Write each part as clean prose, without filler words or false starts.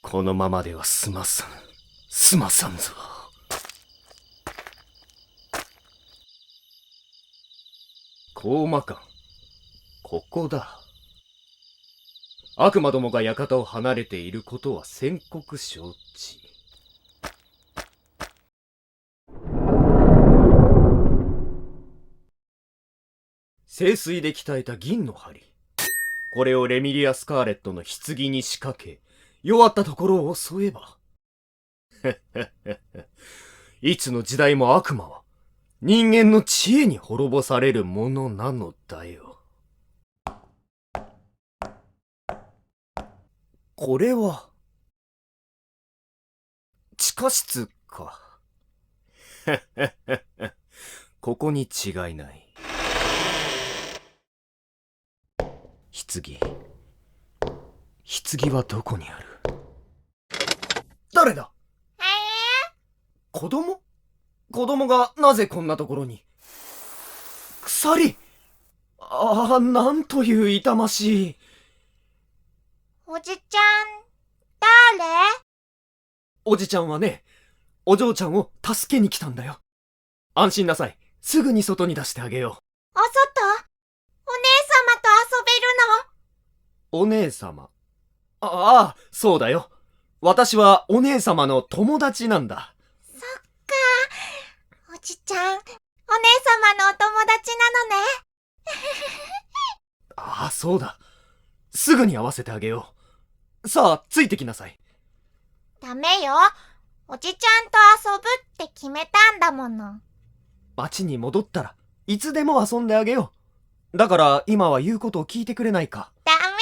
このままでは済まさんぞ。高魔館、ここだ。悪魔どもが館を離れていることは先刻承知。聖水で鍛えた銀の針。これをレミリア・スカーレットの棺に仕掛け、弱ったところを襲えば。いつの時代も悪魔は人間の知恵に滅ぼされるものなのだよ。これは地下室か。ここに違いない。棺はどこにある？誰だ？子供がなぜこんなところに？鎖！ああ、なんという痛ましい。 おじちゃん、誰？ おじちゃんはね、お嬢ちゃんを助けに来たんだよ。安心なさい。すぐに外に出してあげよう。 お外？お姉様と遊べるの？ お姉様。ああ、そうだよ。私はお姉様の友達なんだ。 そっか。おじちゃん、お姉様のお友達なのね。 ああ、そうだ。すぐに会わせてあげよう。さあ、ついてきなさい。 ダメよ。おじちゃんと遊ぶって決めたんだもの。 町に戻ったらいつでも遊んであげよう。だから今は言うことを聞いてくれないか。 ダメ。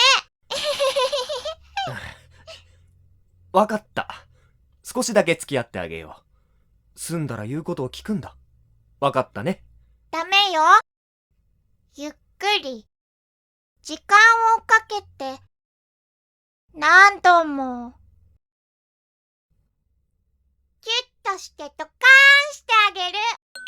わかった。少しだけ付き合ってあげよう。済んだら言うことを聞くんだ。わかったね。 ダメよ。ゆっくり。時間をかけて、何度も。キュッとしてドカーンしてあげる。